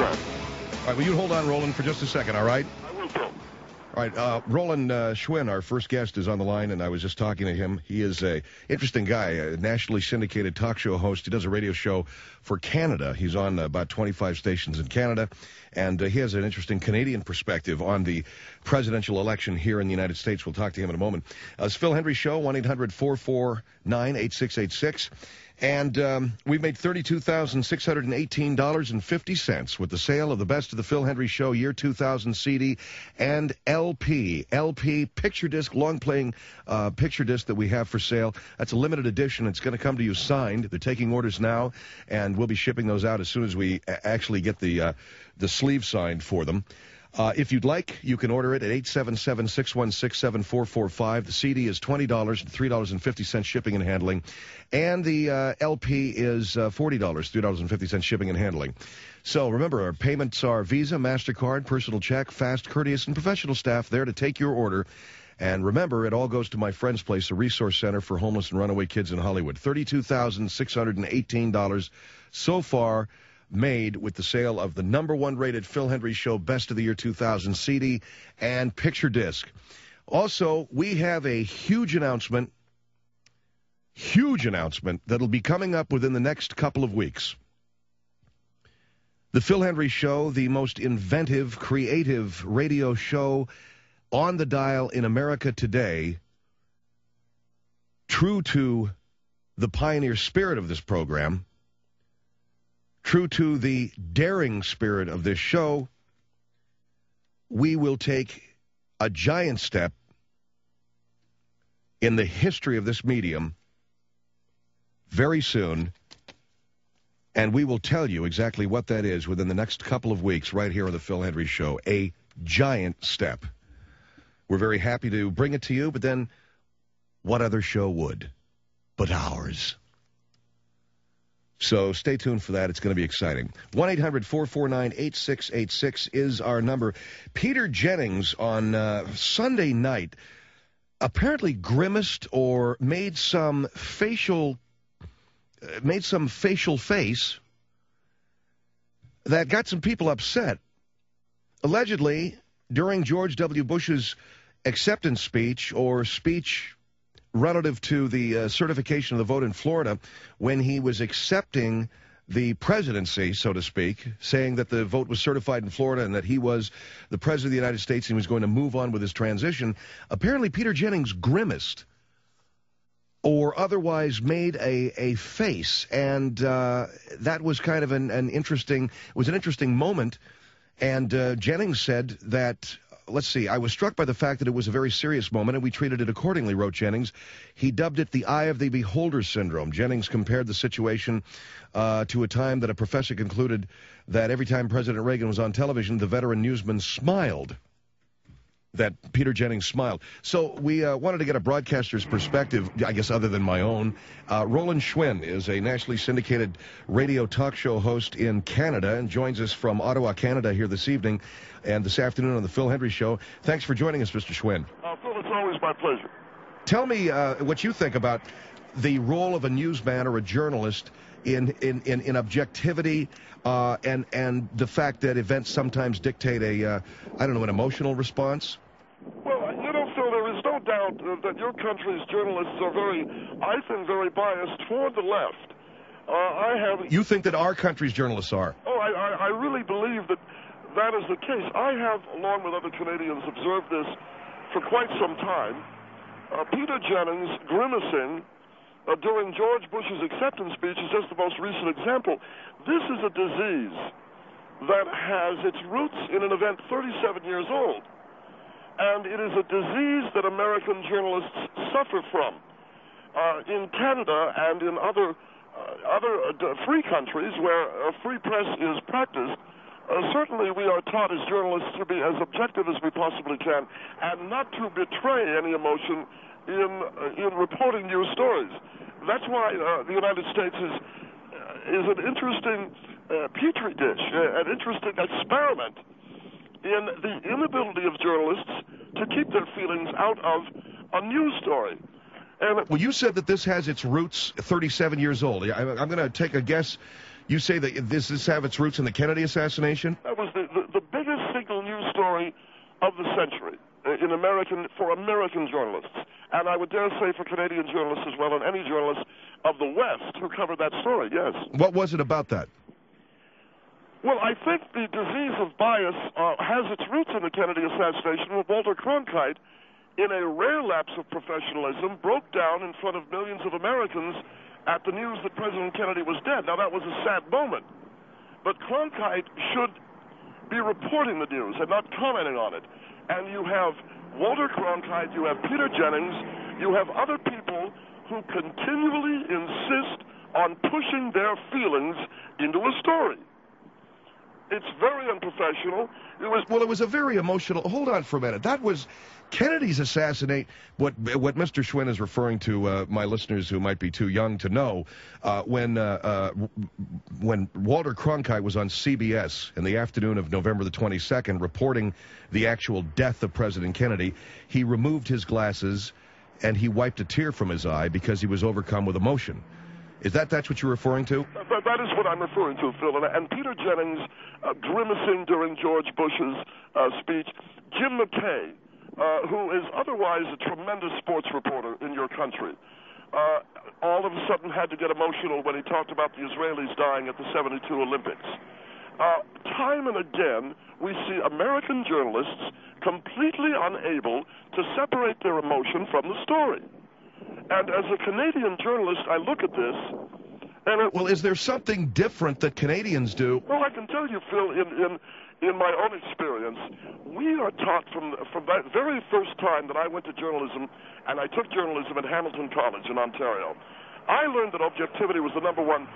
that. All right, well, you hold on, Roland, for just a second, all right? I will, Phil. All right, Roland Schwinn, our first guest, is on the line, and I was just talking to him. He is a interesting guy, a nationally syndicated talk show host. He does a radio show for Canada. He's on about 25 stations in Canada, and he has an interesting Canadian perspective on the presidential election here in the United States. We'll talk to him in a moment. It's Phil Hendrie Show, 1-800-449-8686. And we've made $32,618.50 with the sale of the Best of the Phil Hendrie Show Year 2000 CD and LP picture disc, long-playing picture disc that we have for sale. That's a limited edition. It's going to come to you signed. They're taking orders now, and we'll be shipping those out as soon as we actually get the sleeve signed for them. If you'd like, you can order it at 877-616-7445. The CD is $20, $3.50 shipping and handling. And the LP is $40, $3.50 shipping and handling. So remember, our payments are Visa, MasterCard, personal check, fast, courteous, and professional staff there to take your order. And remember, it all goes to my friend's place, a resource center for homeless and runaway kids in Hollywood. $32,618 so far made with the sale of the ¡1 rated Phil Hendrie Show Best of the Year 2000 CD and picture disc. Also, we have a huge announcement that'll be coming up within the next couple of weeks. The Phil Hendrie Show, the most inventive, creative radio show on the dial in America today, true to the pioneer spirit of this program, true to the daring spirit of this show, we will take a giant step in the history of this medium very soon, and we will tell you exactly what that is within the next couple of weeks right here on the Phil Hendrie Show. A giant step. We're very happy to bring it to you, but then what other show would but ours? So stay tuned for that. It's going to be exciting. 1-800-449-8686 is our number. Peter Jennings on Sunday night apparently grimaced or made some facial face that got some people upset. Allegedly, during George W. Bush's acceptance speech or speech relative to the certification of the vote in Florida, when he was accepting the presidency, so to speak, saying that the vote was certified in Florida and that he was the president of the United States and he was going to move on with his transition, apparently Peter Jennings grimaced or otherwise made a face, and that was kind of an interesting moment. And Jennings said that, let's see, I was struck by the fact that it was a very serious moment, and we treated it accordingly, wrote Jennings. He dubbed it the eye of the beholder syndrome. Jennings compared the situation to a time that a professor concluded that every time President Reagan was on television, the veteran newsman smiled. That Peter Jennings smiled. So we wanted to get a broadcaster's perspective, I guess other than my own. Roland Schwinn is a nationally syndicated radio talk show host in Canada and joins us from Ottawa, Canada here this evening and this afternoon on the Phil Hendrie Show. Thanks for joining us, Mr. Schwinn. Phil, it's always my pleasure. Tell me what you think about the role of a newsman or a journalist in objectivity and the fact that events sometimes dictate an emotional response? Well, Phil, there is no doubt that your country's journalists are very biased toward the left. You think that our country's journalists are? Oh, I really believe that is the case. I have, along with other Canadians, observed this for quite some time. Peter Jennings grimacing during George Bush's acceptance speech is just the most recent example. This is a disease that has its roots in an event 37 years old. And it is a disease that American journalists suffer from. In Canada and in other free countries where a free press is practiced, certainly we are taught as journalists to be as objective as we possibly can and not to betray any emotion in reporting news stories. That's why the United States is an interesting petri dish, an interesting experiment in the inability of journalists to keep their feelings out of a news story. Well, you said that this has its roots 37 years old. I'm going to take a guess You say that this have its roots in the Kennedy assassination? That was the biggest single news story of the century for American journalists. And I would dare say for Canadian journalists as well, and any journalists of the West who covered that story, yes. What was it about that? Well, I think the disease of bias has its roots in the Kennedy assassination, where Walter Cronkite, in a rare lapse of professionalism, broke down in front of millions of Americans at the news that President Kennedy was dead. Now, that was a sad moment, but Cronkite should be reporting the news and not commenting on it. And you have Walter Cronkite, you have Peter Jennings, you have other people who continually insist on pushing their feelings into a story. It's very unprofessional. It was a very emotional. Hold on for a minute. That was Kennedy's assassinate. What Mr. Schwinn is referring to, my listeners who might be too young to know, when Walter Cronkite was on CBS in the afternoon of November the 22nd, reporting the actual death of President Kennedy, he removed his glasses and he wiped a tear from his eye because he was overcome with emotion. That's what you're referring to? That is what I'm referring to, Phil. And Peter Jennings grimacing during George Bush's speech. Jim McKay, who is otherwise a tremendous sports reporter in your country, all of a sudden had to get emotional when he talked about the Israelis dying at the '72 Olympics. Time and again, we see American journalists completely unable to separate their emotion from the story. And as a Canadian journalist, I look at this, and well, is there something different that Canadians do? Well, I can tell you, Phil, in my own experience, we are taught from that very first time that I went to journalism, and I took journalism at Hamilton College in Ontario. I learned that objectivity was the number one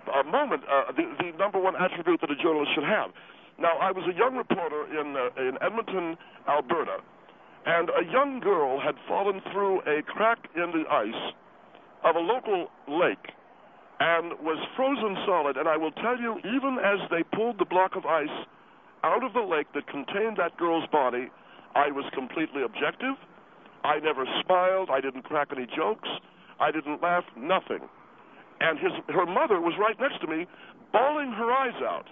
the number one attribute that a journalist should have. Now, I was a young reporter in Edmonton, Alberta. And a young girl had fallen through a crack in the ice of a local lake and was frozen solid. And I will tell you, even as they pulled the block of ice out of the lake that contained that girl's body, I was completely objective. I never smiled. I didn't crack any jokes. I didn't laugh, nothing. And her mother was right next to me, bawling her eyes out.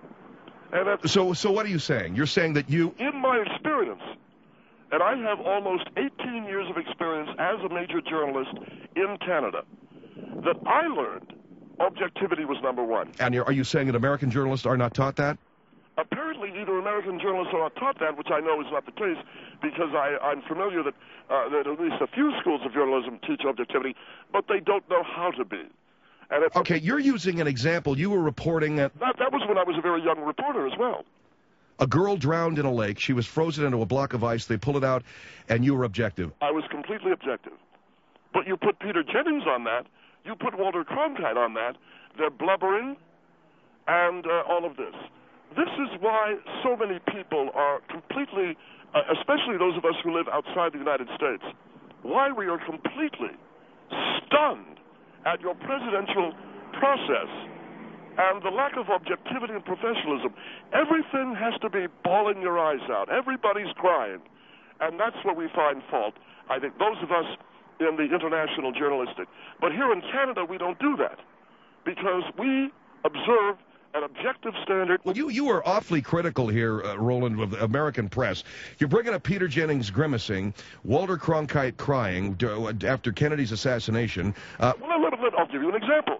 And so what are you saying? You're saying that you... In my experience... And I have almost 18 years of experience as a major journalist in Canada, that I learned objectivity was number one. And are you saying that American journalists are not taught that? Apparently, either American journalists are not taught that, which I know is not the case, because I'm familiar that at least a few schools of journalism teach objectivity, but they don't know how to be. And okay, you're using an example. You were reporting at... That was when I was a very young reporter as well. A girl drowned in a lake. She was frozen into a block of ice. They pulled it out, and you were objective. I was completely objective. But you put Peter Jennings on that. You put Walter Cronkite on that. They're blubbering and all of this. This is why so many people are completely, especially those of us who live outside the United States, why we are completely stunned at your presidential process and the lack of objectivity and professionalism. Everything has to be bawling your eyes out. Everybody's crying. And that's where we find fault, I think, those of us in the international journalistic. But here in Canada, we don't do that because we observe an objective standard. Well, you are awfully critical here, Roland, of the American press. You're bringing up Peter Jennings grimacing, Walter Cronkite crying after Kennedy's assassination. Well, I'll give you an example.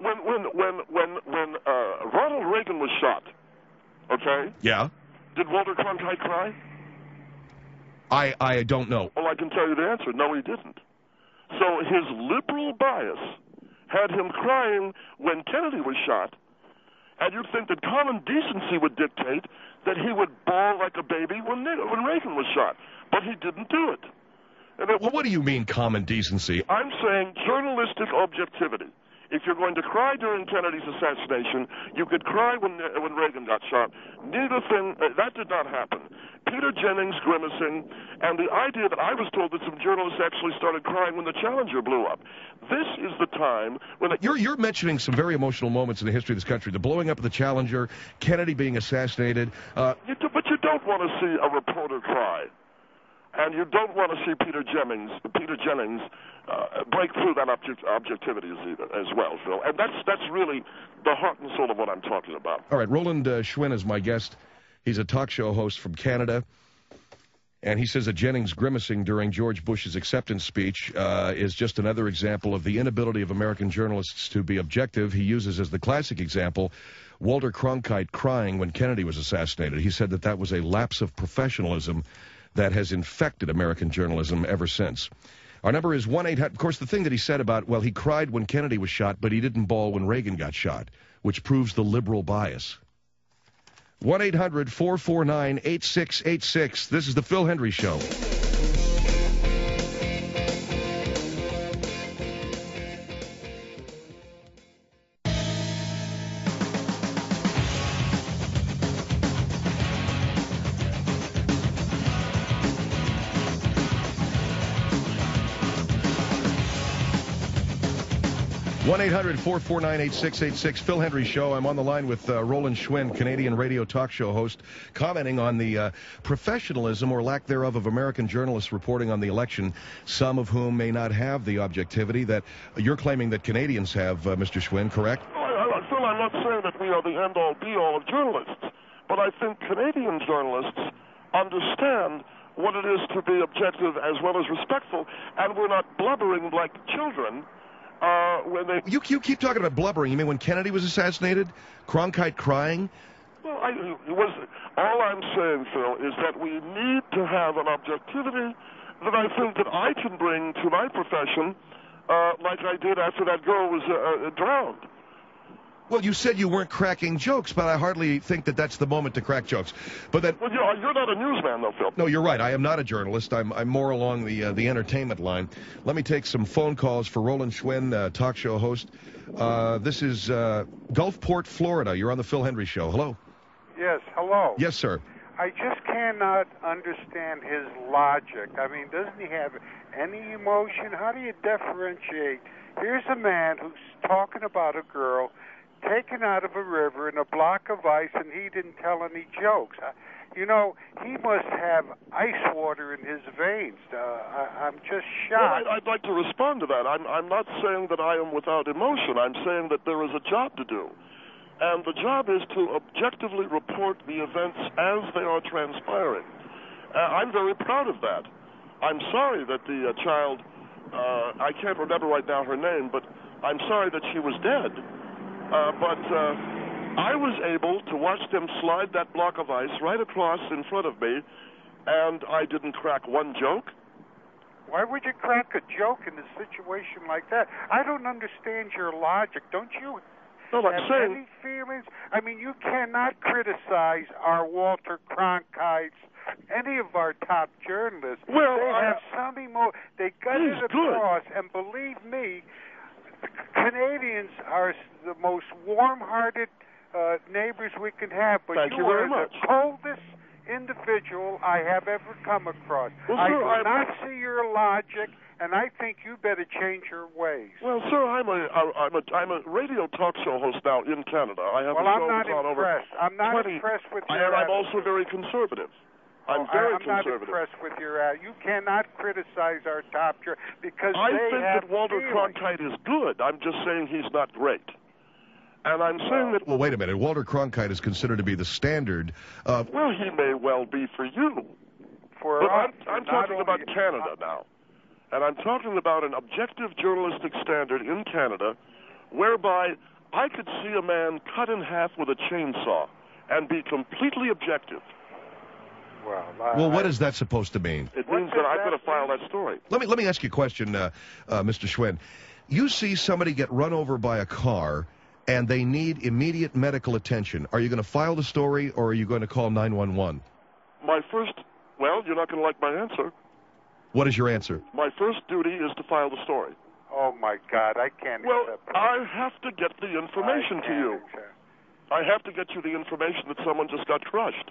When Ronald Reagan was shot, okay? Yeah. Did Walter Cronkite cry? I don't know. Well, I can tell you the answer. No, he didn't. So his liberal bias had him crying when Kennedy was shot, and you'd think that common decency would dictate that he would bawl like a baby when Reagan was shot. But he didn't do it. Well, what do you mean common decency? I'm saying journalistic objectivity. If you're going to cry during Kennedy's assassination, you could cry when Reagan got shot. Neither thing, that did not happen. Peter Jennings grimacing, and the idea that I was told that some journalists actually started crying when the Challenger blew up. This is the time when... You're mentioning some very emotional moments in the history of this country. The blowing up of the Challenger, Kennedy being assassinated. But you don't want to see a reporter cry. And you don't want to see Peter Jennings break through that objectivity as well, Phil. And that's really the heart and soul of what I'm talking about. All right, Roland Schwinn is my guest. He's a talk show host from Canada. And he says that Jennings grimacing during George Bush's acceptance speech is just another example of the inability of American journalists to be objective. He uses as the classic example Walter Cronkite crying when Kennedy was assassinated. He said that was a lapse of professionalism that has infected American journalism ever since. Our number is 1-800. Of course, the thing that he said about, well, he cried when Kennedy was shot, but he didn't bawl when Reagan got shot, which proves the liberal bias. 1-800-449-8686. This is the Phil Hendrie Show. One 1-800-449-8686. Phil Hendrie Show. I'm on the line with Roland Schwinn, Canadian radio talk show host, commenting on the professionalism or lack thereof of American journalists reporting on the election, some of whom may not have the objectivity that you're claiming that Canadians have, Mr. Schwinn, correct? Phil, I'm not saying that we are the end-all, be-all of journalists, but I think Canadian journalists understand what it is to be objective as well as respectful, and we're not blubbering like children. When they... You keep talking about blubbering. You mean when Kennedy was assassinated? Cronkite crying? Well, all I'm saying, Phil, is that we need to have an objectivity that I think that I can bring to my profession, like I did after that girl was drowned. Well, you said you weren't cracking jokes, but I hardly think that that's the moment to crack jokes. But that... Well, you're not a newsman, though, Phil. No, you're right. I am not a journalist. I'm more along the entertainment line. Let me take some phone calls for Roland Schwinn, talk show host. This is Gulfport, Florida. You're on the Phil Hendrie Show. Hello. Yes, hello. Yes, sir. I just cannot understand his logic. I mean, doesn't he have any emotion? How do you differentiate? Here's a man who's talking about a girl taken out of a river in a block of ice, and he didn't tell any jokes. You know, he must have ice water in his veins. I'm just shocked. Well, I'd like to respond to that. I'm not saying that I am without emotion. I'm saying that there is a job to do. And the job is to objectively report the events as they are transpiring. I'm very proud of that. I'm sorry that the child, I can't remember right now her name, but I'm sorry that she was dead. But I was able to watch them slide that block of ice right across in front of me, and I didn't crack one joke. Why would you crack a joke in a situation like that? I don't understand your logic. Don't you have any feelings? I mean, you cannot criticize our Walter Cronkites, any of our top journalists. Well, they have some emotion. They got it across, and believe me, Canadians are the most warm-hearted neighbors we can have, but you are very much. The coldest individual I have ever come across. Well, I sir, do not see your logic, and I think you better change your ways. Well, sir, I'm a radio talk show host now in Canada. I have a show I'm not on impressed. I'm not impressed with your I'm also very conservative. I'm very conservative. Not impressed with your You cannot criticize our top because I they think have that Walter feelings. Cronkite is good. I'm just saying he's not great. And I'm saying that... Well, wait a minute. Walter Cronkite is considered to be the standard. Well, he may well be for you. For us, I'm talking about Canada now. And I'm talking about an objective journalistic standard in Canada whereby I could see a man cut in half with a chainsaw and be completely objective. Well, what is that supposed to mean? It means that I'm going to file that story. Let me ask you a question, Mr. Schwinn. You see somebody get run over by a car, and they need immediate medical attention. Are you going to file the story, or are you going to call 911? Well, you're not going to like my answer. What is your answer? My first duty is to file the story. Oh, my God, I can't accept that. I have to get the information to you. I have to get you the information that someone just got crushed.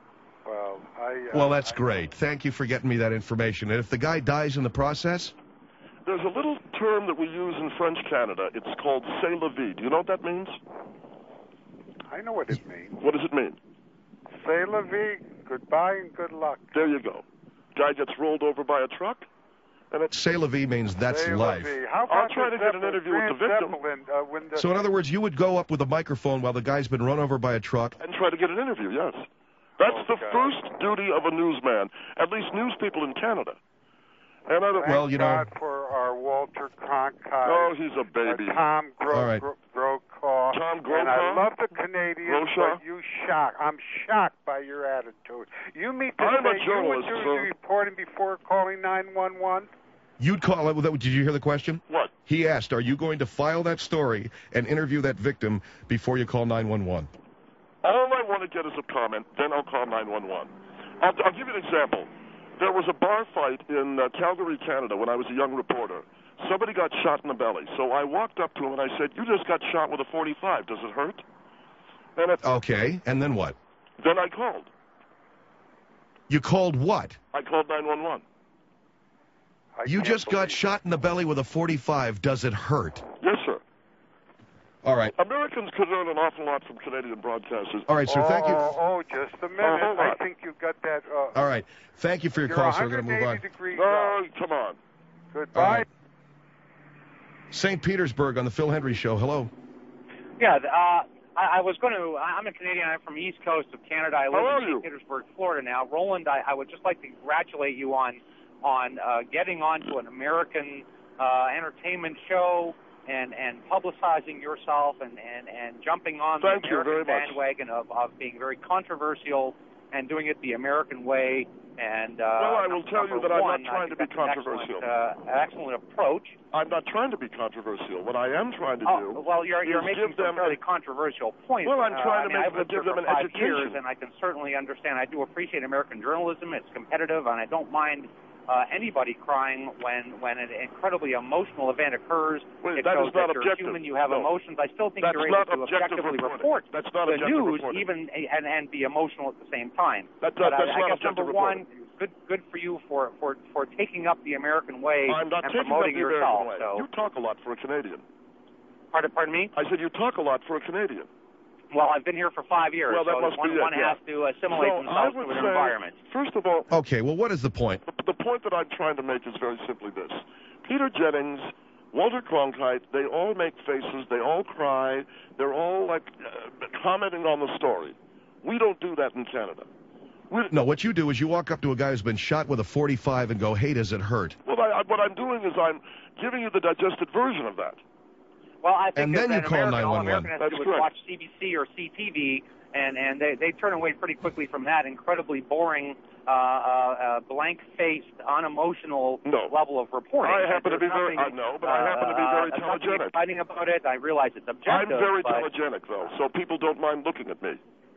Well, that's great. Thank you for getting me that information. And if the guy dies in the process? There's a little term that we use in French Canada. It's called c'est la vie. Do you know what that means? I know what it means. What does it mean? C'est la vie. Goodbye and good luck. There you go. guy gets rolled over by a truck. And it's C'est la vie means that's life. How I'll about try to get an interview with the victim. So in other words, you would go up with a microphone while the guy's been run over by a truck? And try to get an interview, yes. That's the first duty of a newsman, at least news people in Canada. And well, you know, God for our Walter Cronkite. Oh, he's a baby. Tom right. Brokaw. Tom Brokaw. And I love the Canadians, Rosha. but I'm shocked by your attitude. You mean to I'm a say journalist, you would do sir. the reporting before calling 911? You'd call it. Did you hear the question? What? He asked, are you going to file that story and interview that victim before you call 911? All I want to get is a comment, then I'll call 911. I'll give you an example. There was a bar fight in Calgary, Canada, when I was a young reporter. Somebody got shot in the belly. So I walked up to him and I said, you just got shot with a .45. Does it hurt? Okay, and then what? Then I called. You called what? I called 911. You just got shot in the belly with a .45. Does it hurt? Yes, sir. All right. Americans could learn an awful lot from Canadian broadcasters. All right, sir, thank you. Oh, just a minute. hold on. I think you got that. All right. Thank you for your call, sir. We're going to move on. Degrees No, out. come on. Goodbye. All right. St. Petersburg on the Phil Hendry Show. Hello. Yeah, I was going to. I'm a Canadian. I'm from the East Coast of Canada. I live in St. Petersburg, Florida now. Roland, I would just like to congratulate you on getting onto an American entertainment show and publicizing yourself and jumping on the American bandwagon of being very controversial and doing it the American way. And well, I will tell you that I'm not trying to be controversial. Excellent approach. I'm not trying to be controversial. What I am trying to do well, you're making some fairly controversial points. Well, I'm trying to give them an education. Years, and I can certainly understand. I do appreciate American journalism. It's competitive, and I don't mind anybody crying when an incredibly emotional event occurs. It shows that you're human, you have emotions. I still think you're able to objectively report the news, even and be emotional at the same time. I guess number one, good for you for taking up the American way and promoting yourself. So. You talk a lot for a Canadian. Pardon me? I said you talk a lot for a Canadian. Well, I've been here for 5 years, well, that so must one has to assimilate themselves to an environment. First of all... Okay, well, what is the point? The point that I'm trying to make is very simply this. Peter Jennings, Walter Cronkite, they all make faces, they all cry, they're all, commenting on the story. We don't do that in Canada. No, what you do is you walk up to a guy who's been shot with a .45 and go, hey, does it hurt? Well, what I'm doing is I'm giving you the digested version of that. Well, I think and then you call 911. All American has to do is watch CBC or CTV, and they turn away pretty quickly from that incredibly boring, blank-faced, unemotional level of reporting. I happen to be very telegenic. Fighting about it, I realize it's objective. I'm very telegenic, though, so people don't mind looking at me.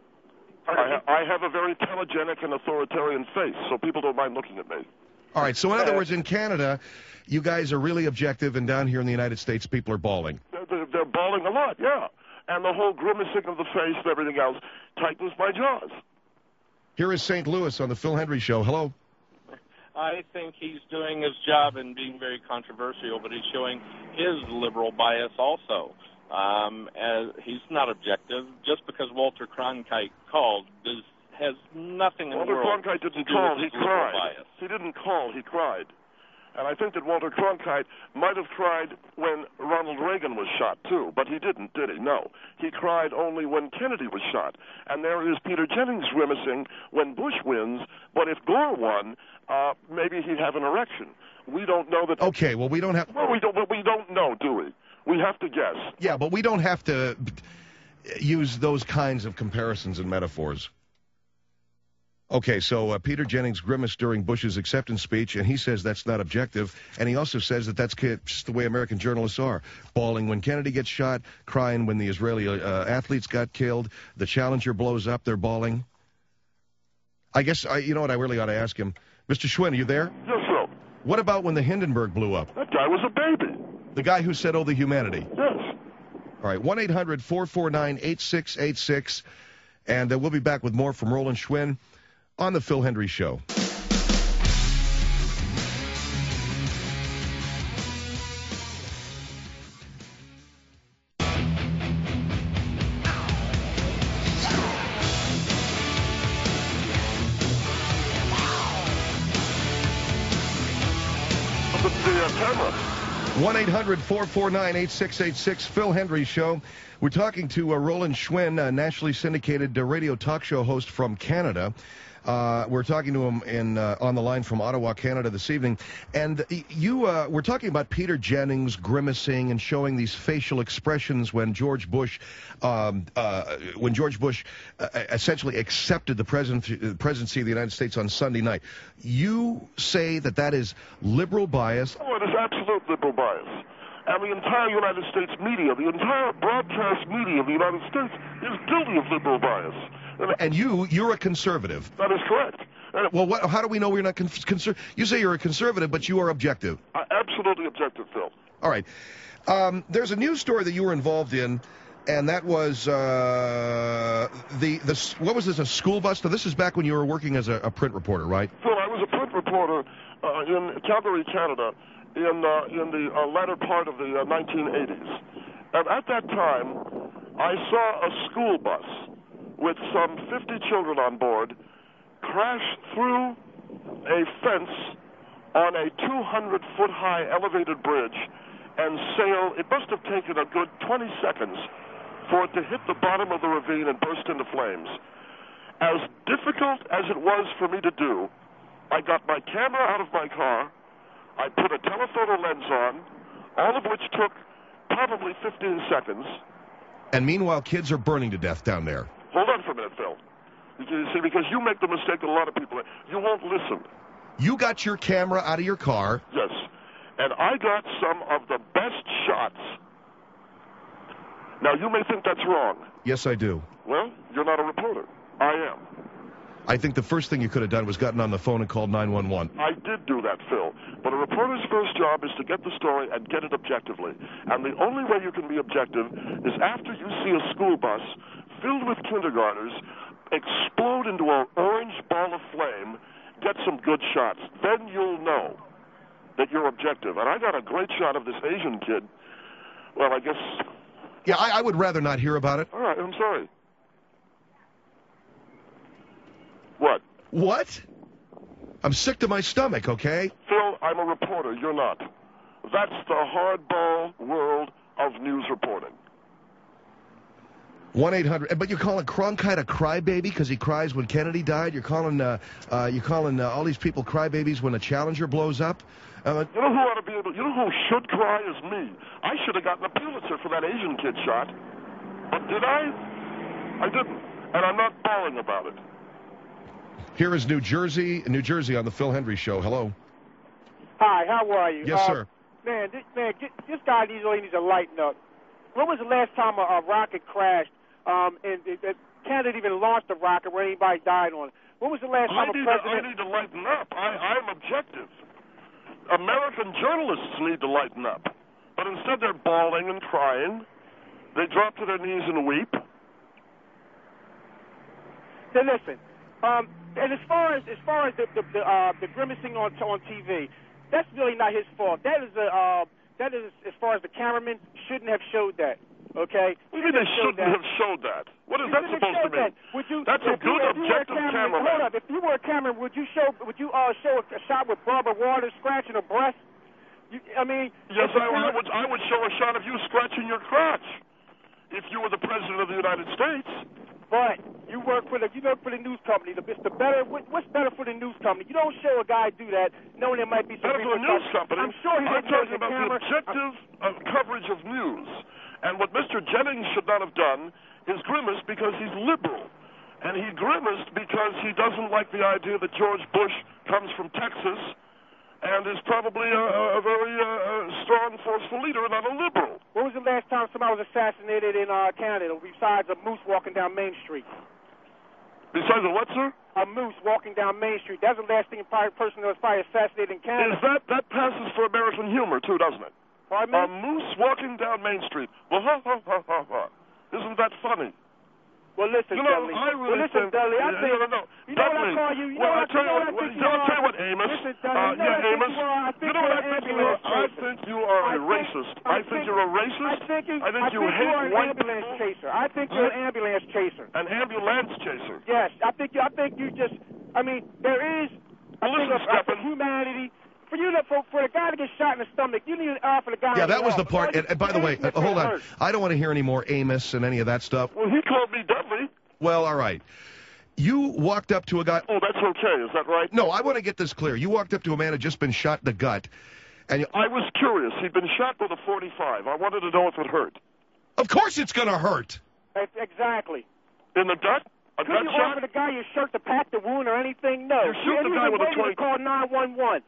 I have a very telegenic and authoritarian face, so people don't mind looking at me. All right, so in other words, in Canada, you guys are really objective, and down here in the United States, people are bawling. They're bawling a lot, yeah. And the whole grimacing of the face and everything else tightens my jaws. Here is St. Louis on the Phil Hendry Show. Hello. I think he's doing his job and being very controversial, but he's showing his liberal bias also. As he's not objective. Just because Walter Cronkite called has nothing in the world Walter Cronkite didn't call, he cried. Bias. He didn't call, he cried. And I think that Walter Cronkite might have cried when Ronald Reagan was shot, too. But he didn't, did he? No. He cried only when Kennedy was shot. And there is Peter Jennings grimacing when Bush wins. But if Gore won, maybe he'd have an erection. We don't know that... Okay, well, we don't have... Well, we don't know, do we? We have to guess. Yeah, but we don't have to use those kinds of comparisons and metaphors. Okay, so Peter Jennings grimaced during Bush's acceptance speech, and he says that's not objective, and he also says that that's just the way American journalists are. Bawling when Kennedy gets shot, crying when the Israeli athletes got killed, the Challenger blows up, they're bawling. I guess, you know what, I really ought to ask him. Mr. Schwinn, are you there? Yes, sir. What about when the Hindenburg blew up? That guy was a baby. The guy who said, oh, the humanity. Yes. All right, 1-800-449-8686, and we'll be back with more from Roland Schwinn on the Phil Hendry Show. that camera. 1-800-449-8686, Phil Hendrie Show. We're talking to Roland Schwinn, a nationally syndicated radio talk show host from Canada. We're talking to him on the line from Ottawa, Canada this evening. And we're talking about Peter Jennings grimacing and showing these facial expressions when George Bush essentially accepted the presidency of the United States on Sunday night. You say that is liberal bias. Oh, it is absolute liberal bias. And the entire United States media, the entire broadcast media of the United States is guilty of liberal bias. And you're a conservative. That is correct. Well, how do we know we're not conservative? You say you're a conservative, but you are objective. Absolutely objective, Phil. All right. There's a news story that you were involved in, and that was what was this, a school bus? So this is back when you were working as a print reporter, right? Phil, I was a print reporter in Calgary, Canada, in the latter part of the 1980s. And at that time, I saw a school bus with some 50 children on board crash through a fence on a 200-foot-high elevated bridge and sail. It must have taken a good 20 seconds for it to hit the bottom of the ravine and burst into flames. As difficult as it was for me to do, I got my camera out of my car, I put a telephoto lens on, all of which took probably 15 seconds. And meanwhile, kids are burning to death down there. Hold on for a minute, Phil. You see, because you make the mistake that a lot of people, you won't listen. You got your camera out of your car. Yes. And I got some of the best shots. Now, you may think that's wrong. Yes, I do. Well, you're not a reporter. I am. I think the first thing you could have done was gotten on the phone and called 911. I did do that, Phil. But a reporter's first job is to get the story and get it objectively. And the only way you can be objective is after you see a school bus filled with kindergartners explode into an orange ball of flame, get some good shots. Then you'll know that you're objective. And I got a great shot of this Asian kid. Well, I guess... Yeah, I would rather not hear about it. All right, I'm sorry. What? What? I'm sick to my stomach, okay? Phil, I'm a reporter. You're not. That's the hardball world of news reporting. 1-800. But you're calling Cronkite a crybaby because he cries when Kennedy died? You're calling all these people crybabies when a Challenger blows up? You know who ought to be able? You know who should cry is me. I should have gotten a Pulitzer for that Asian kid shot. But did I? I didn't. And I'm not bawling about it. Here is New Jersey on the Phil Hendrie Show. Hello. Hi, how are you? Yes, sir. Man, this guy needs to lighten up. When was the last time a rocket crashed and Canada even launched a rocket where anybody died on it? When was the last time a president... I need to lighten up. I'm objective. American journalists need to lighten up. But instead they're bawling and crying. They drop to their knees and weep. Then listen, and as far as the grimacing on TV, that's really not his fault. That is as far as the cameraman shouldn't have showed that. Okay? What do you mean they shouldn't have showed that? What is that supposed to mean? That's a good objective cameraman. Hold up. If you were a cameraman, would you show a shot with Barbara Waters scratching her breast? Yes, I would show a shot of you scratching your crotch if you were the president of the United States. But you work for the news company. What's better for the news company? You don't show a guy do that knowing there might be some better for the news company. I'm sure I'm talking about the objective coverage of news. And what Mr. Jennings should not have done is grimace because he's liberal. And he grimaced because he doesn't like the idea that George Bush comes from Texas and is probably a very strong, forceful leader and not a liberal. When was the last time somebody was assassinated in Canada besides a moose walking down Main Street? Besides a what, sir? A moose walking down Main Street. That's the last person that was probably assassinated in Canada. That passes for American humor, too, doesn't it? Pardon me? A moose walking down Main Street. Well, isn't that funny? Well, listen, Dudley. Dudley, I think... You know what I call you? I'll tell you what, Amos. Listen, Dudley, Amos. You know what I think you are? I think you are a racist. I think you're a racist. I think you hate white people. I think you're an ambulance chaser. An ambulance chaser? Yes. I think you just... I mean, there is a thing of humanity for the guy to get shot in the stomach, you need for the guy. Yeah, that was the part. And by the way, hold on. I don't want to hear any more Amos and any of that stuff. Well, he called me deadly. Well, all right. You walked up to a guy. Oh, that's okay. Is that right? No, I want to get this clear. You walked up to a man who had just been shot in the gut. And I was curious. He'd been shot with a .45. I wanted to know if it hurt. Of course it's going to hurt. Exactly. In the gut? A Could gut you shot? offer the guy your shirt to pack the wound or anything? No. You shoot the guy with a .20. Call 911.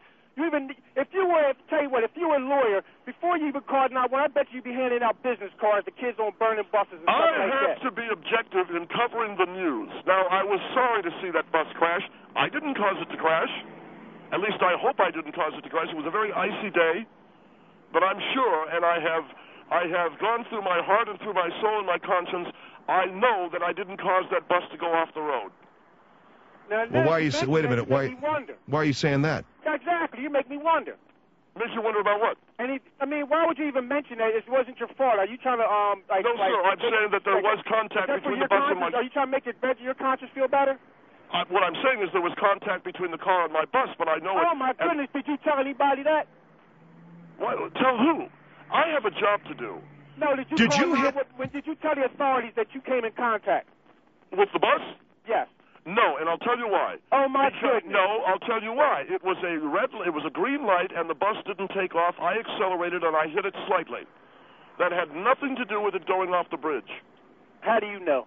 If you were a lawyer, before you even called 911, I bet you'd be handing out business cards to kids on burning buses and stuff like that. I have to be objective in covering the news. Now, I was sorry to see that bus crash. I didn't cause it to crash. At least I hope I didn't cause it to crash. It was a very icy day. But I'm sure, and I have gone through my heart and through my soul and my conscience, I know that I didn't cause that bus to go off the road. Now, well, why are you? Wait a minute. Why are you saying that? Exactly. You make me wonder. Makes you wonder about what? Why would you even mention that? It wasn't your fault. Are you trying to No, sir. I'm saying that there was contact between the bus and my. Are you trying to make your conscience feel better? What I'm saying is there was contact between the car and my bus, but I know. Oh my goodness! Did you tell anybody that? What? Tell who? I have a job to do. No. Did you tell the authorities that you came in contact with the bus? Yes. No, and I'll tell you why. Oh my goodness! No, I'll tell you why. It was a green light, and the bus didn't take off. I accelerated and I hit it slightly. That had nothing to do with it going off the bridge. How do you know?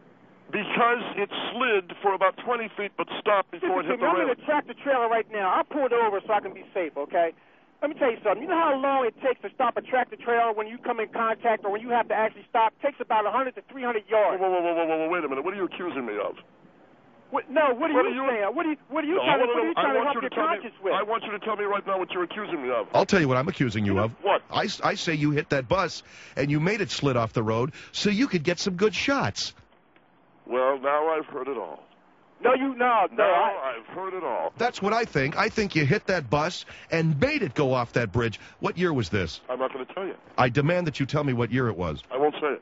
Because it slid for about 20 feet, but stopped before it hit the rail. I'm going to track the trailer right now. I'll pull it over so I can be safe, okay? Let me tell you something. You know how long it takes to stop a tractor trailer when you come in contact or when you have to actually stop? It takes about 100 to 300 yards. Whoa, wait a minute. What are you accusing me of? What are you saying? What are you trying to help your conscience with? I want you to tell me right now what you're accusing me of. I'll tell you what I'm accusing you of. What? I say you hit that bus and you made it slid off the road so you could get some good shots. Well, now I've heard it all. No, I've heard it all. That's what I think. I think you hit that bus and made it go off that bridge. What year was this? I'm not going to tell you. I demand that you tell me what year it was. I won't say it.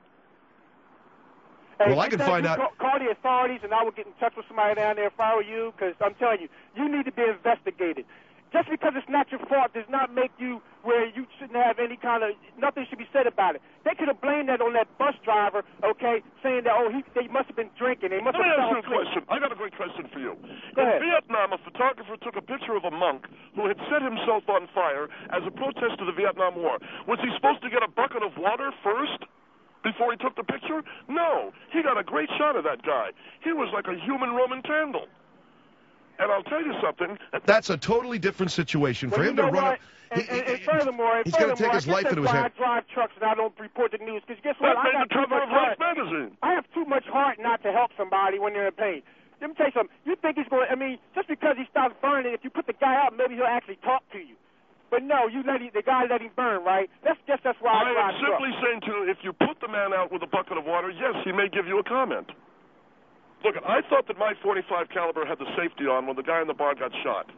Hey, well, I can find out. Call the authorities, and I will get in touch with somebody down there if I were you, because I'm telling you, you need to be investigated. Just because it's not your fault does not make you where you shouldn't have any kind of, nothing should be said about it. They could have blamed that on that bus driver, okay, saying that, they must have been drinking. They must have Let me ask you a question. I got a great question for you. In Vietnam, a photographer took a picture of a monk who had set himself on fire as a protest to the Vietnam War. Was he supposed to get a bucket of water first before he took the picture? No. He got a great shot of that guy. He was like a human Roman candle. And I'll tell you something. That's a totally different situation. For him to run... And furthermore, he's going to take his life into his hand. I drive trucks and I don't report the news. Because guess what? That made the cover of Life magazine. I have too much heart not to help somebody when they're in pain. Let me tell you something. You think he's going to... just because he stops burning, if you put the guy out, maybe he'll actually talk to you. But no, the guy let him burn, right? That's why I am simply saying to you, if you put the man out with a bucket of water, yes, he may give you a comment. Look, I thought that my .45 caliber had the safety on when the guy in the bar got shot.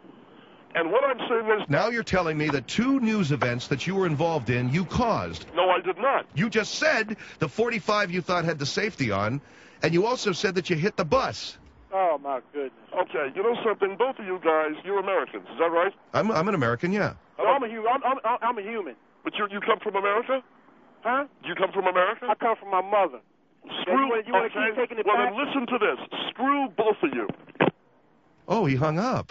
And what I'm saying is... Now you're telling me that 2 news events that you were involved in, you caused. No, I did not. You just said the .45 you thought had the safety on, and you also said that you hit the bus. Oh, my goodness. Okay, you know something? Both of you guys, you're Americans. Is that right? I'm an American, yeah. No, I'm a human. But you come from America? Huh? You come from America? I come from my mother. Screw, you want to keep taking it well, back? Then listen to this. Screw both of you. Oh, he hung up.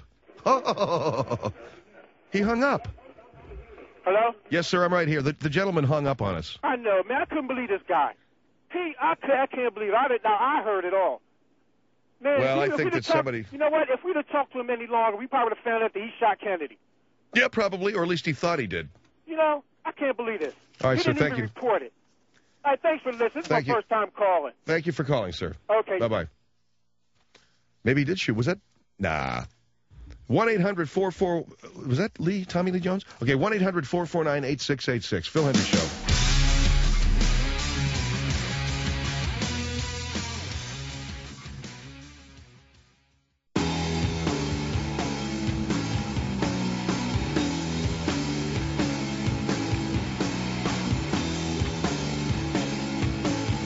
Oh, he hung up. Hello? Yes, sir, I'm right here. The gentleman hung up on us. I know, man. I couldn't believe this guy. I can't believe it. I heard it all. Man, well, I think that somebody... You know what? If we'd have talked to him any longer, we probably would have found out that he shot Kennedy. Yeah, probably, or at least he thought he did. You know, I can't believe this. All right, sir, thank you. Report it. All right, thanks for listening. This is my first time calling. Thank you for calling, sir. Okay. Bye-bye. Maybe he did shoot. Was that? Nah. 1-800-44... Was that Tommy Lee Jones? Okay, 1-800-449-8686. Phil Hendry Show.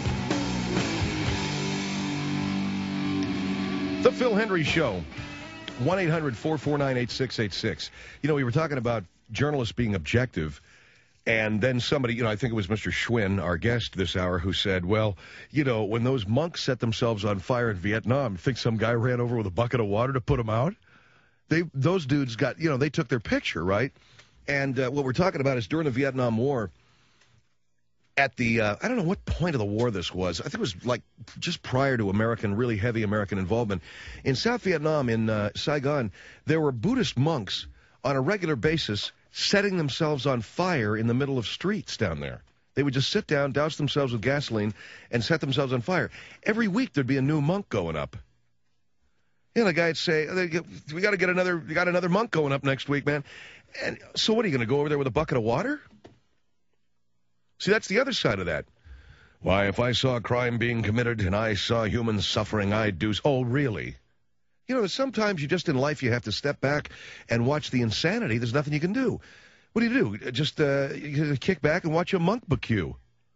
The Phil Hendry Show. 1-800-449-8686. You know, we were talking about journalists being objective, and then somebody, you know, I think it was Mr. Schwinn, our guest this hour, who said, well, you know, when those monks set themselves on fire in Vietnam, you think some guy ran over with a bucket of water to put them out? Those dudes got, you know, they took their picture, right? And what we're talking about is during the Vietnam War, at the, I don't know what point of the war this was. I think it was like just prior to really heavy American involvement. In South Vietnam, in Saigon, there were Buddhist monks on a regular basis setting themselves on fire in the middle of streets down there. They would just sit down, douse themselves with gasoline, and set themselves on fire. Every week there'd be a new monk going up. You know, the guy'd say, we got another monk going up next week, man. And so what, are you going to go over there with a bucket of water? See, that's the other side of that. Why, if I saw a crime being committed and I saw humans suffering, I'd do... Oh, really? You know, sometimes you just in life you have to step back and watch the insanity. There's nothing you can do. What do? Just you kick back and watch a monk BQ.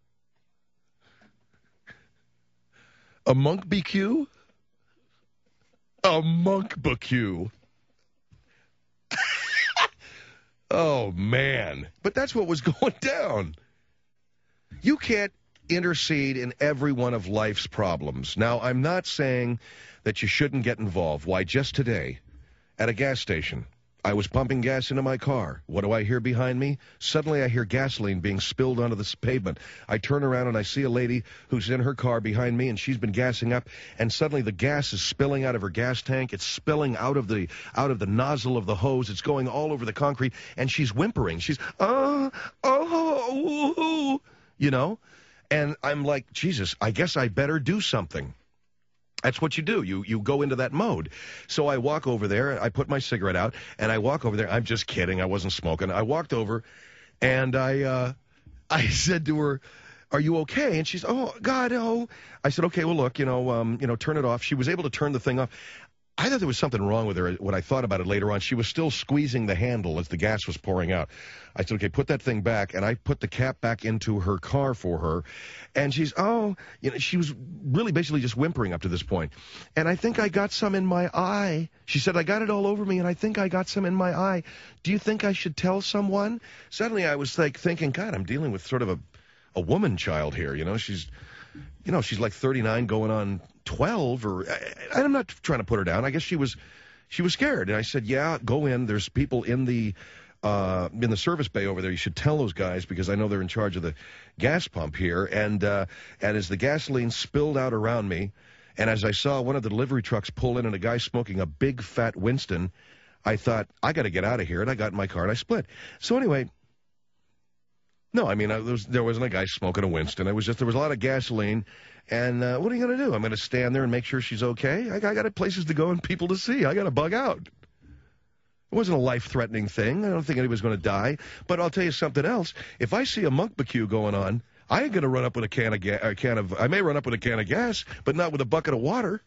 A monk BQ? A monk BQ. Oh, man. But that's what was going down. You can't intercede in every one of life's problems. Now, I'm not saying that you shouldn't get involved. Why, just today, at a gas station, I was pumping gas into my car. What do I hear behind me? Suddenly I hear gasoline being spilled onto the pavement. I turn around and I see a lady who's in her car behind me, and she's been gassing up, and suddenly the gas is spilling out of her gas tank. It's spilling out of the nozzle of the hose. It's going all over the concrete, and she's whimpering. She's, you know? And I'm like, Jesus, I guess I better do something. That's what you do. You go into that mode. So I walk over there. I put my cigarette out, and I walk over there. I'm just kidding. I wasn't smoking. I walked over, and I said to her, "Are you okay?" And she's, "Oh, God, oh." I said, "Okay, well, look, turn it off." She was able to turn the thing off. I thought there was something wrong with her. When I thought about it later on, she was still squeezing the handle as the gas was pouring out. I said, okay, put that thing back, and I put the cap back into her car for her. And she's, she was really basically just whimpering up to this point. And I think I got some in my eye. She said, I got it all over me, and I think I got some in my eye. Do you think I should tell someone? Suddenly I was like thinking, God, I'm dealing with sort of a woman child here. She's like 39 going on 12, or I'm not trying to put her down. I guess she was scared. And I said, yeah, go in. There's people in the service bay over there. You should tell those guys, because I know they're in charge of the gas pump here. And as the gasoline spilled out around me, and as I saw one of the delivery trucks pull in and a guy smoking a big fat Winston, I thought, I got to get out of here. And I got in my car and I split. So anyway, no, I mean, there wasn't a guy smoking a Winston. There was a lot of gasoline. And what are you going to do? I'm going to stand there and make sure she's okay? I got places to go and people to see. I got to bug out. It wasn't a life-threatening thing. I don't think anybody's going to die. But I'll tell you something else. If I see a monk BQ going on, I ain't going to run up with I may run up with a can of gas, but not with a bucket of water.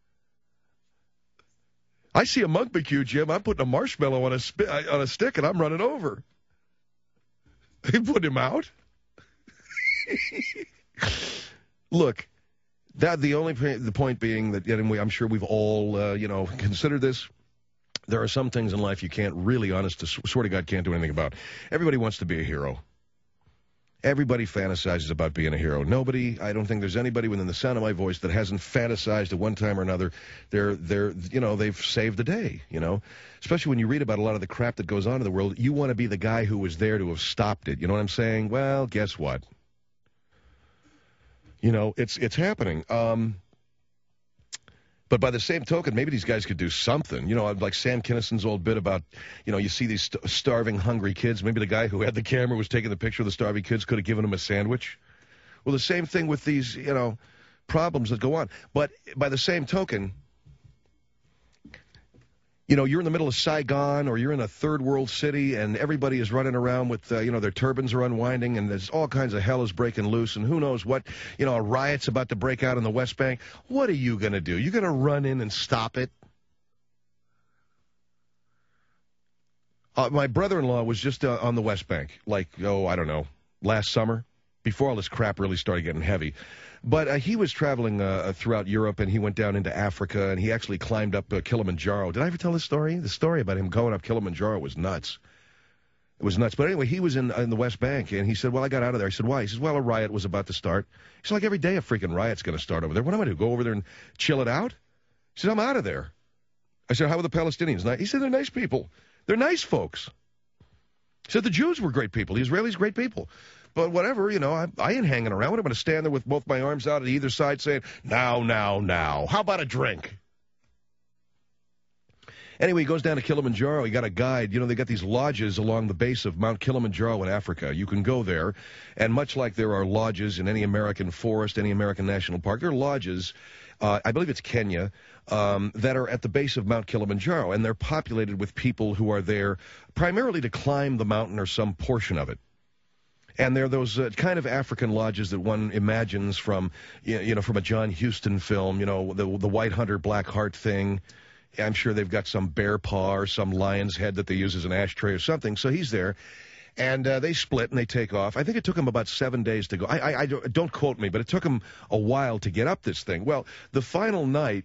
I see a monk BQ, Jim, I'm putting a marshmallow on a stick and I'm running over. They put him out. Look, the point being that, I'm sure we've all, considered this. There are some things in life you can't really, swear to God, can't do anything about. Everybody wants to be a hero. Everybody fantasizes about being a hero. I don't think there's anybody within the sound of my voice that hasn't fantasized at one time or another. They've saved the day, Especially when you read about a lot of the crap that goes on in the world, you want to be the guy who was there to have stopped it. You know what I'm saying? Well, guess what? It's happening. But by the same token, maybe these guys could do something. Like Sam Kinison's old bit about, you see these starving, hungry kids. Maybe the guy who had the camera was taking the picture of the starving kids, could have given them a sandwich. Well, the same thing with these, problems that go on. But by the same token, you're in the middle of Saigon, or you're in a third world city, and everybody is running around with, their turbans are unwinding, and there's all kinds of hell is breaking loose, and who knows what, a riot's about to break out in the West Bank. What are you going to do? You're going to run in and stop it? My brother-in-law was just on the West Bank, I don't know, last summer, before all this crap really started getting heavy. But he was traveling throughout Europe, and he went down into Africa, and he actually climbed up Kilimanjaro. Did I ever tell this story? The story about him going up Kilimanjaro was nuts. It was nuts. But anyway, he was in the West Bank, and he said, well, I got out of there. I said, why? He says, well, a riot was about to start. He said, like every day a freaking riot's going to start over there. What am I going to do, go over there and chill it out? He said, I'm out of there. I said, how are the Palestinians? He said, they're nice people. They're nice folks. He said, the Jews were great people. The Israelis, great people. But whatever, I ain't hanging around. I'm going to stand there with both my arms out at either side saying, now. How about a drink? Anyway, he goes down to Kilimanjaro. He got a guide. They got these lodges along the base of Mount Kilimanjaro in Africa. You can go there, and much like there are lodges in any American forest, any American national park, there are lodges, I believe it's Kenya, that are at the base of Mount Kilimanjaro, and they're populated with people who are there primarily to climb the mountain or some portion of it. And they're those kind of African lodges that one imagines from, from a John Huston film, the White Hunter, Black Heart thing. I'm sure they've got some bear paw or some lion's head that they use as an ashtray or something. So he's there, and they split and they take off. I think it took them about 7 days to go. I don't quote me, but it took them a while to get up this thing. Well, the final night,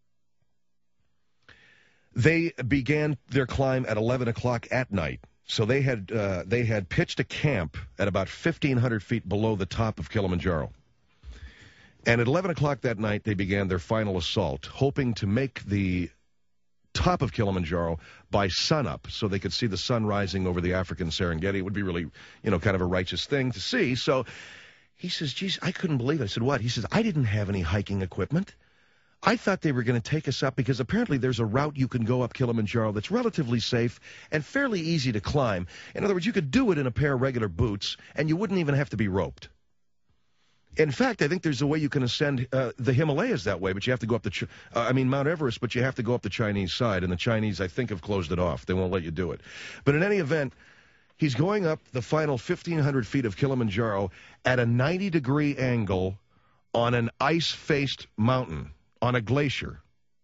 they began their climb at 11 o'clock at night. So they had pitched a camp at about 1,500 feet below the top of Kilimanjaro. And at 11 o'clock that night, they began their final assault, hoping to make the top of Kilimanjaro by sunup so they could see the sun rising over the African Serengeti. It would be really, kind of a righteous thing to see. So he says, geez, I couldn't believe it. I said, what? He says, I didn't have any hiking equipment. I thought they were going to take us up because apparently there's a route you can go up Kilimanjaro that's relatively safe and fairly easy to climb. In other words, you could do it in a pair of regular boots, and you wouldn't even have to be roped. In fact, I think there's a way you can ascend the Himalayas that way, but you have to go up Mount Everest, but you have to go up the Chinese side, and the Chinese, I think, have closed it off. They won't let you do it. But in any event, he's going up the final 1,500 feet of Kilimanjaro at a 90-degree angle on an ice-faced mountain, on a glacier,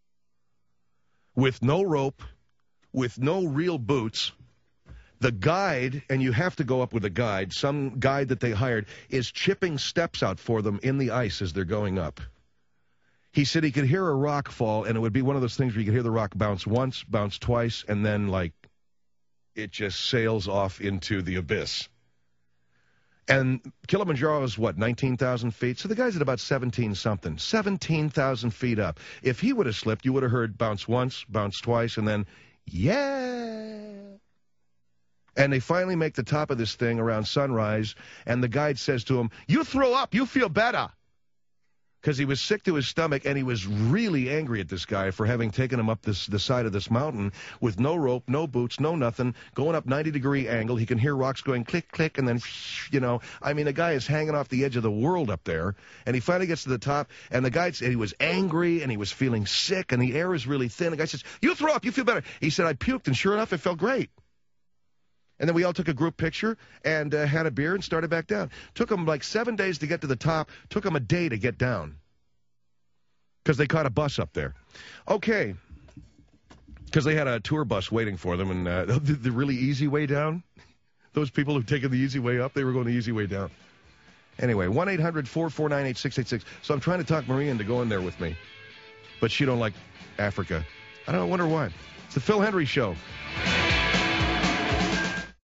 with no rope, with no real boots. The guide, and you have to go up with a guide, some guide that they hired, is chipping steps out for them in the ice as they're going up. He said he could hear a rock fall, and it would be one of those things where you could hear the rock bounce once, bounce twice, and then, it just sails off into the abyss. And Kilimanjaro is, 19,000 feet? So the guy's at about 17-something, 17,000 feet up. If he would have slipped, you would have heard bounce once, bounce twice, and then, yeah. And they finally make the top of this thing around sunrise, and the guide says to him, you throw up, you feel better. Because he was sick to his stomach, and he was really angry at this guy for having taken him up the side of this mountain with no rope, no boots, no nothing, going up 90-degree angle. He can hear rocks going click, click, and then, the guy is hanging off the edge of the world up there. And he finally gets to the top, and the guy said he was angry, and he was feeling sick, and the air is really thin. The guy says, you throw up, you feel better. He said, I puked, and sure enough, it felt great. And then we all took a group picture and had a beer and started back down. Took them 7 days to get to the top. Took them a day to get down because they caught a bus up there. Okay, because they had a tour bus waiting for them, and the really easy way down, those people who've taken the easy way up, they were going the easy way down. Anyway, 1-800-449-8686. So I'm trying to talk Marie into going there with me, but she don't like Africa. I wonder why. It's the Phil Hendry Show.